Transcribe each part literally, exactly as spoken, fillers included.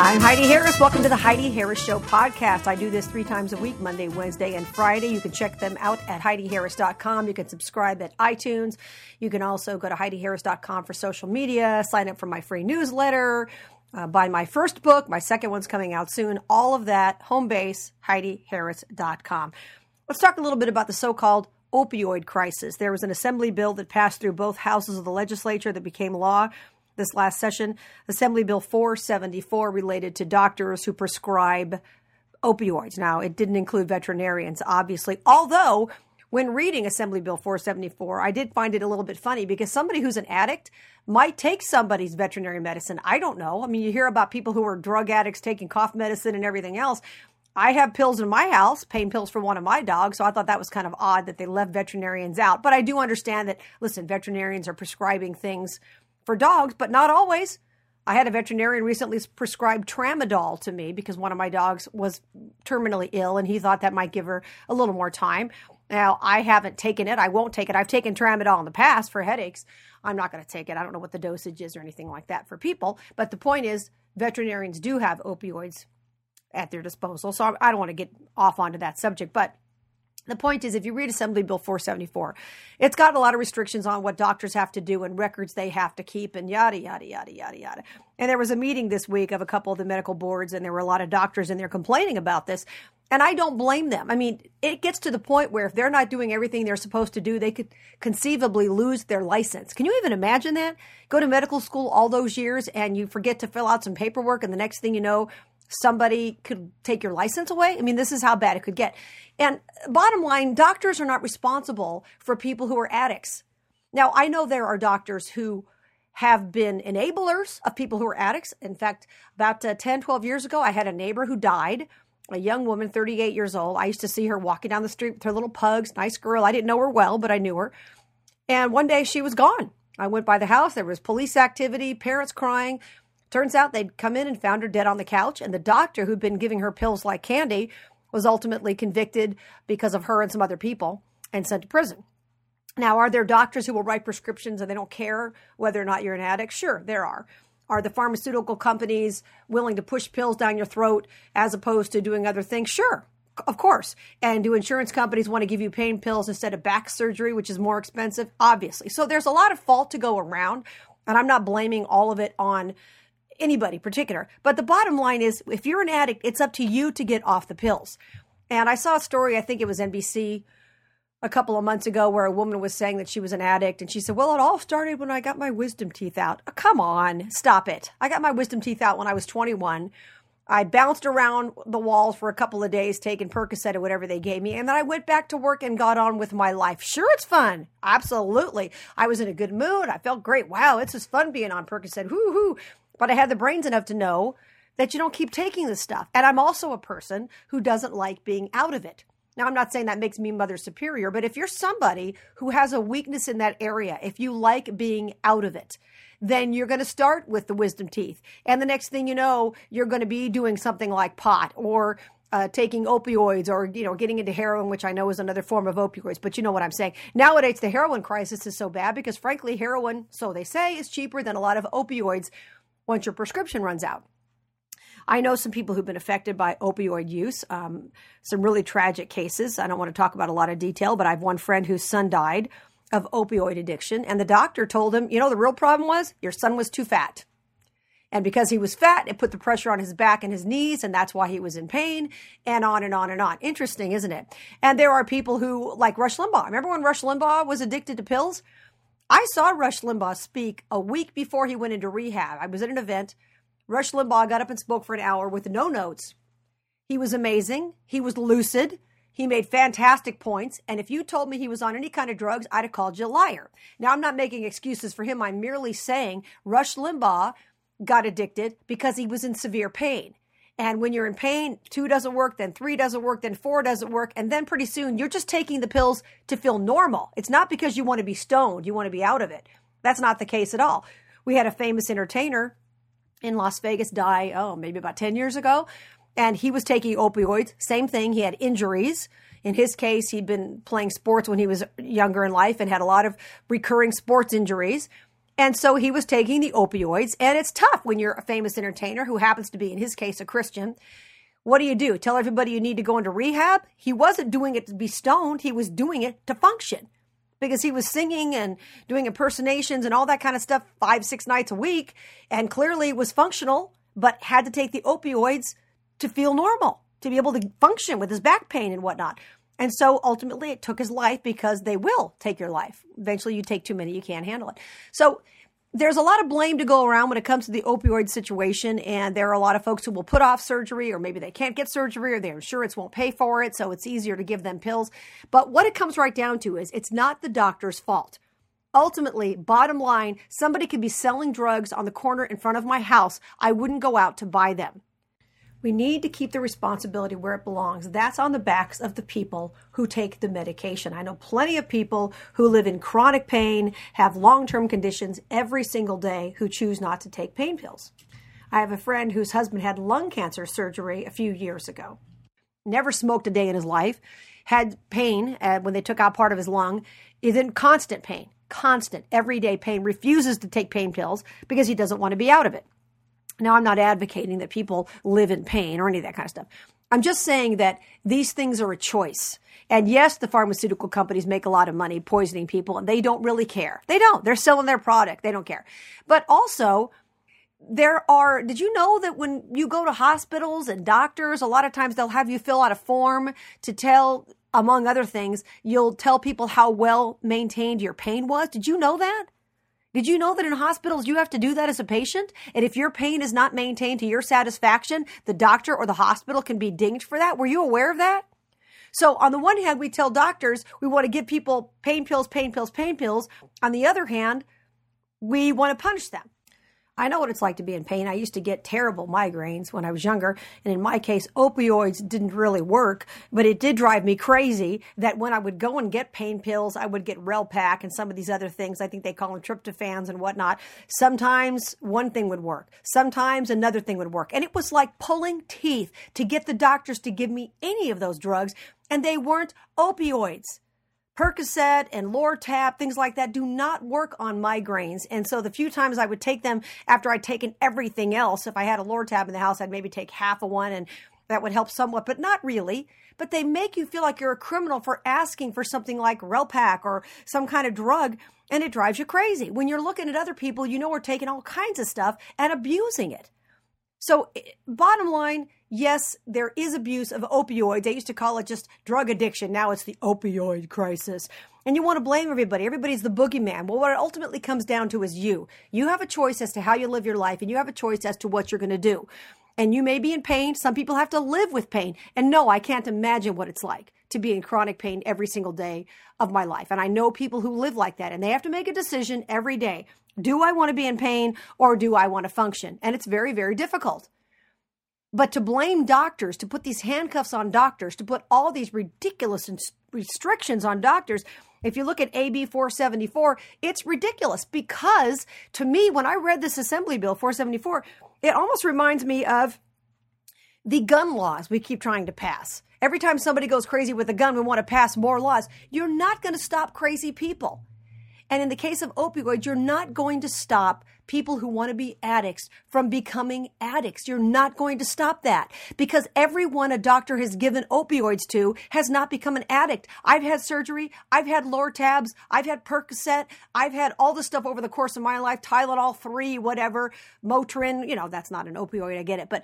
I'm Heidi Harris. Welcome to the Heidi Harris Show podcast. I do this three times a week, Monday, Wednesday, and Friday. You can check them out at Heidi Harris dot com. You can subscribe at iTunes. You can also go to Heidi Harris dot com for social media, sign up for my free newsletter, uh, buy my first book. My second one's coming out soon. All of that, home base, Heidi Harris dot com. Let's talk a little bit about the so-called opioid crisis. There was an assembly bill that passed through both houses of the legislature that became law this last session. Assembly Bill four seventy-four related to doctors who prescribe opioids. Now, it didn't include veterinarians, obviously, although when reading Assembly Bill four seventy-four, I did find it a little bit funny because somebody who's an addict might take somebody's veterinary medicine. I don't know. I mean, you hear about people who are drug addicts taking cough medicine and everything else. I have pills in my house, pain pills for one of my dogs, so I thought that was kind of odd that they left veterinarians out. But I do understand that, listen, veterinarians are prescribing things for dogs, but not always. I had a veterinarian recently prescribe Tramadol to me because one of my dogs was terminally ill and he thought that might give her a little more time. Now, I haven't taken it. I won't take it. I've taken Tramadol in the past for headaches. I'm not going to take it. I don't know what the dosage is or anything like that for people. But the point is, veterinarians do have opioids at their disposal. So I don't want to get off onto that subject, but the point is, if you read Assembly Bill four seventy-four, it's got a lot of restrictions on what doctors have to do and records they have to keep and yada, yada, yada, yada, yada. And there was a meeting this week of a couple of the medical boards, and there were a lot of doctors in there complaining about this. And I don't blame them. I mean, it gets to the point where if they're not doing everything they're supposed to do, they could conceivably lose their license. Can you even imagine that? Go to medical school all those years and you forget to fill out some paperwork, and the next thing you know, somebody could take your license away. I mean, this is how bad it could get. And bottom line, doctors are not responsible for people who are addicts. Now, I know there are doctors who have been enablers of people who are addicts. In fact, about uh, ten, twelve years ago, I had a neighbor who died, a young woman, thirty-eight years old. I used to see her walking down the street with her little pugs, nice girl. I didn't know her well, but I knew her. And one day she was gone. I went by the house. There was police activity, parents crying. Turns out they'd come in and found her dead on the couch, and the doctor who'd been giving her pills like candy was ultimately convicted because of her and some other people and sent to prison. Now, are there doctors who will write prescriptions and they don't care whether or not you're an addict? Sure, there are. Are the pharmaceutical companies willing to push pills down your throat as opposed to doing other things? Sure, of course. And do insurance companies want to give you pain pills instead of back surgery, which is more expensive? Obviously. So there's a lot of fault to go around, and I'm not blaming all of it on anybody particular. But the bottom line is, if you're an addict, it's up to you to get off the pills. And I saw a story, I think it was N B C a couple of months ago, where a woman was saying that she was an addict. And she said, well, it all started when I got my wisdom teeth out. Oh, come on, stop it. I got my wisdom teeth out when I was twenty-one. I bounced around the walls for a couple of days, taking Percocet or whatever they gave me. And then I went back to work and got on with my life. Sure, it's fun. Absolutely. I was in a good mood. I felt great. Wow, it's just fun being on Percocet. Woo-hoo. But I had the brains enough to know that you don't keep taking this stuff. And I'm also a person who doesn't like being out of it. Now, I'm not saying that makes me Mother Superior, but if you're somebody who has a weakness in that area, if you like being out of it, then you're going to start with the wisdom teeth. And the next thing you know, you're going to be doing something like pot or uh, taking opioids or, you know, getting into heroin, which I know is another form of opioids. But you know what I'm saying. Nowadays, the heroin crisis is so bad because, frankly, heroin, so they say, is cheaper than a lot of opioids once your prescription runs out. I know some people who've been affected by opioid use, um, some really tragic cases. I don't want to talk about a lot of detail, but I have one friend whose son died of opioid addiction. And the doctor told him, you know, the real problem was your son was too fat. And because he was fat, it put the pressure on his back and his knees, and that's why he was in pain, and on and on and on. Interesting, isn't it? And there are people who, like Rush Limbaugh. Remember when Rush Limbaugh was addicted to pills? I saw Rush Limbaugh speak a week before he went into rehab. I was at an event. Rush Limbaugh got up and spoke for an hour with no notes. He was amazing. He was lucid. He made fantastic points. And if you told me he was on any kind of drugs, I'd have called you a liar. Now, I'm not making excuses for him. I'm merely saying Rush Limbaugh got addicted because he was in severe pain. And when you're in pain, two doesn't work, then three doesn't work, then four doesn't work. And then pretty soon you're just taking the pills to feel normal. It's not because you want to be stoned. You want to be out of it. That's not the case at all. We had a famous entertainer in Las Vegas die, oh, maybe about ten years ago. And he was taking opioids. Same thing. He had injuries. In his case, he'd been playing sports when he was younger in life and had a lot of recurring sports injuries. And so he was taking the opioids, and it's tough when you're a famous entertainer who happens to be, in his case, a Christian. What do you do? Tell everybody you need to go into rehab? He wasn't doing it to be stoned. He was doing it to function, because he was singing and doing impersonations and all that kind of stuff five, six nights a week, and clearly was functional, but had to take the opioids to feel normal, to be able to function with his back pain and whatnot. And so ultimately it took his life, because they will take your life. Eventually you take too many, you can't handle it. So there's a lot of blame to go around when it comes to the opioid situation. And there are a lot of folks who will put off surgery, or maybe they can't get surgery, or their insurance won't pay for it. So it's easier to give them pills. But what it comes right down to is it's not the doctor's fault. Ultimately, bottom line, somebody could be selling drugs on the corner in front of my house. I wouldn't go out to buy them. We need to keep the responsibility where it belongs. That's on the backs of the people who take the medication. I know plenty of people who live in chronic pain, have long-term conditions every single day, who choose not to take pain pills. I have a friend whose husband had lung cancer surgery a few years ago. Never smoked a day in his life, had pain uh, when they took out part of his lung, is in constant pain, constant, everyday pain, refuses to take pain pills because he doesn't want to be out of it. Now, I'm not advocating that people live in pain or any of that kind of stuff. I'm just saying that these things are a choice. And yes, the pharmaceutical companies make a lot of money poisoning people, and they don't really care. They don't. They're selling their product. They don't care. But also, there are, did you know that when you go to hospitals and doctors, a lot of times they'll have you fill out a form to tell, among other things, you'll tell people how well maintained your pain was? Did you know that? Did you know that in hospitals you have to do that as a patient? And if your pain is not maintained to your satisfaction, the doctor or the hospital can be dinged for that? Were you aware of that? So on the one hand, we tell doctors we want to give people pain pills, pain pills, pain pills. On the other hand, we want to punish them. I know what it's like to be in pain. I used to get terrible migraines when I was younger. And in my case, opioids didn't really work, but it did drive me crazy that when I would go and get pain pills, I would get Relpac and some of these other things. I think they call them tryptophans and whatnot. Sometimes one thing would work. Sometimes another thing would work. And it was like pulling teeth to get the doctors to give me any of those drugs. And they weren't opioids. Percocet and Lortab, things like that, do not work on migraines. And so the few times I would take them after I'd taken everything else, if I had a Lortab in the house, I'd maybe take half of one, and that would help somewhat, but not really. But they make you feel like you're a criminal for asking for something like Relpac or some kind of drug, and it drives you crazy. When you're looking at other people, you know, are taking all kinds of stuff and abusing it. So bottom line, yes, there is abuse of opioids. They used to call it just drug addiction. Now it's the opioid crisis. And you want to blame everybody. Everybody's the boogeyman. Well, what it ultimately comes down to is you. You have a choice as to how you live your life, and you have a choice as to what you're going to do. And you may be in pain. Some people have to live with pain. And no, I can't imagine what it's like to be in chronic pain every single day of my life. And I know people who live like that, and they have to make a decision every day. Do I want to be in pain, or do I want to function? And it's very, very difficult. But to blame doctors, to put these handcuffs on doctors, to put all these ridiculous restrictions on doctors, if you look at A B four seventy-four, it's ridiculous, because to me, when I read this Assembly Bill four seventy-four, it almost reminds me of the gun laws we keep trying to pass. Every time somebody goes crazy with a gun, we want to pass more laws. You're not going to stop crazy people. And in the case of opioids, you're not going to stop people who want to be addicts from becoming addicts. You're not going to stop that, because everyone a doctor has given opioids to has not become an addict. I've had surgery. I've had Lortabs. I've had Percocet. I've had all this stuff over the course of my life, Tylenol three, whatever, Motrin. You know, that's not an opioid. I get it. But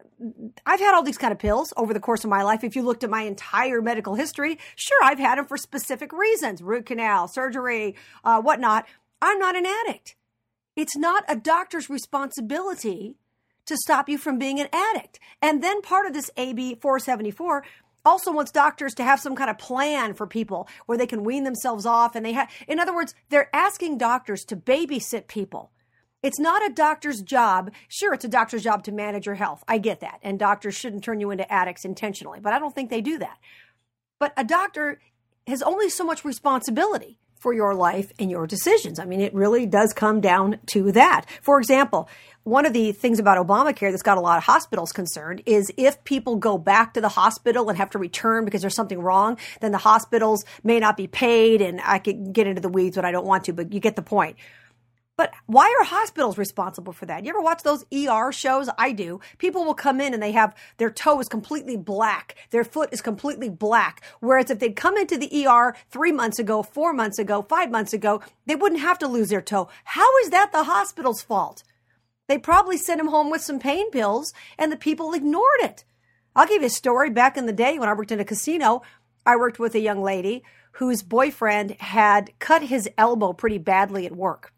I've had all these kind of pills over the course of my life. If you looked at my entire medical history, sure, I've had them for specific reasons, root canal, surgery, uh, whatnot. I'm not an addict. It's not a doctor's responsibility to stop you from being an addict. And then part of this A B four seventy-four also wants doctors to have some kind of plan for people where they can wean themselves off. And they have, in other words, they're asking doctors to babysit people. It's not a doctor's job. Sure, it's a doctor's job to manage your health. I get that. And doctors shouldn't turn you into addicts intentionally, but I don't think they do that. But a doctor has only so much responsibility for your life and your decisions. I mean, it really does come down to that. For example, one of the things about Obamacare that's got a lot of hospitals concerned is if people go back to the hospital and have to return because there's something wrong, then the hospitals may not be paid. And I could get into the weeds, but I don't want to, but you get the point. But why are hospitals responsible for that? You ever watch those E R shows? I do. People will come in and they have their toe is completely black. Their foot is completely black. Whereas if they'd come into the E R three months ago, four months ago, five months ago, they wouldn't have to lose their toe. How is that the hospital's fault? They probably sent him home with some pain pills and the people ignored it. I'll give you a story. Back in the day when I worked in a casino, I worked with a young lady whose boyfriend had cut his elbow pretty badly at work.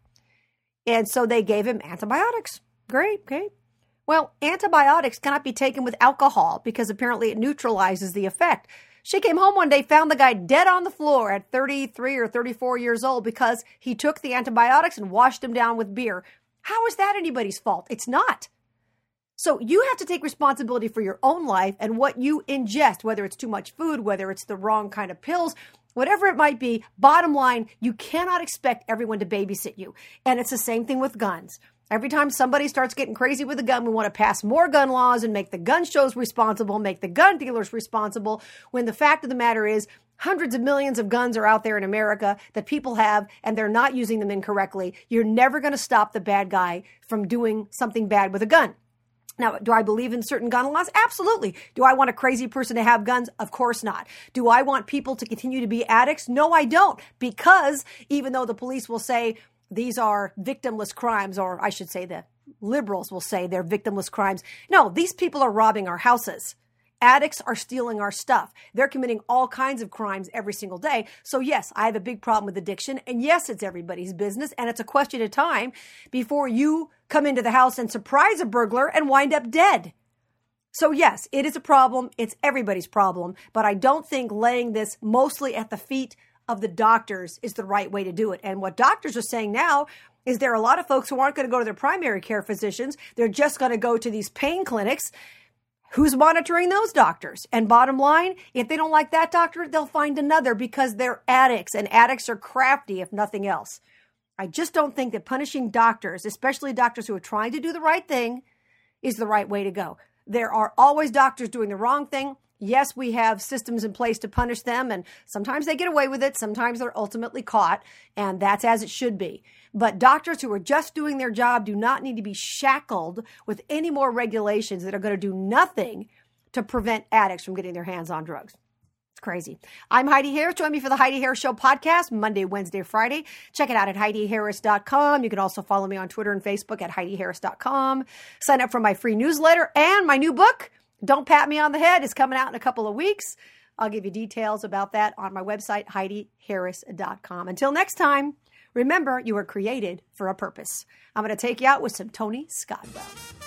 And so they gave him antibiotics. Great, okay. Well, antibiotics cannot be taken with alcohol because apparently it neutralizes the effect. She came home one day, found the guy dead on the floor at thirty-three or thirty-four years old because he took the antibiotics and washed him down with beer. How is that anybody's fault? It's not. So you have to take responsibility for your own life and what you ingest, whether it's too much food, whether it's the wrong kind of pills, whatever it might be. Bottom line, you cannot expect everyone to babysit you. And it's the same thing with guns. Every time somebody starts getting crazy with a gun, we want to pass more gun laws and make the gun shows responsible, make the gun dealers responsible, when the fact of the matter is hundreds of millions of guns are out there in America that people have, and they're not using them incorrectly. You're never going to stop the bad guy from doing something bad with a gun. Now, do I believe in certain gun laws? Absolutely. Do I want a crazy person to have guns? Of course not. Do I want people to continue to be addicts? No, I don't. Because even though the police will say these are victimless crimes, or I should say the liberals will say they're victimless crimes. No, these people are robbing our houses. Addicts are stealing our stuff. They're committing all kinds of crimes every single day. So yes, I have a big problem with addiction. And yes, it's everybody's business. And it's a question of time before you come into the house and surprise a burglar and wind up dead. So yes, it is a problem. It's everybody's problem. But I don't think laying this mostly at the feet of the doctors is the right way to do it. And what doctors are saying now is there are a lot of folks who aren't going to go to their primary care physicians. They're just going to go to these pain clinics. Who's monitoring those doctors? And bottom line, if they don't like that doctor, they'll find another because they're addicts, and addicts are crafty, if nothing else. I just don't think that punishing doctors, especially doctors who are trying to do the right thing, is the right way to go. There are always doctors doing the wrong thing. Yes, we have systems in place to punish them, and sometimes they get away with it. Sometimes they're ultimately caught, and that's as it should be. But doctors who are just doing their job do not need to be shackled with any more regulations that are going to do nothing to prevent addicts from getting their hands on drugs. It's crazy. I'm Heidi Harris. Join me for the Heidi Harris Show podcast, Monday, Wednesday, Friday. Check it out at Heidi Harris dot com. You can also follow me on Twitter and Facebook at Heidi Harris dot com. Sign up for my free newsletter and my new book, Don't Pat Me on the Head, is coming out in a couple of weeks. I'll give you details about that on my website, Heidi Harris dot com. Until next time, remember, you were created for a purpose. I'm going to take you out with some Tony Scott.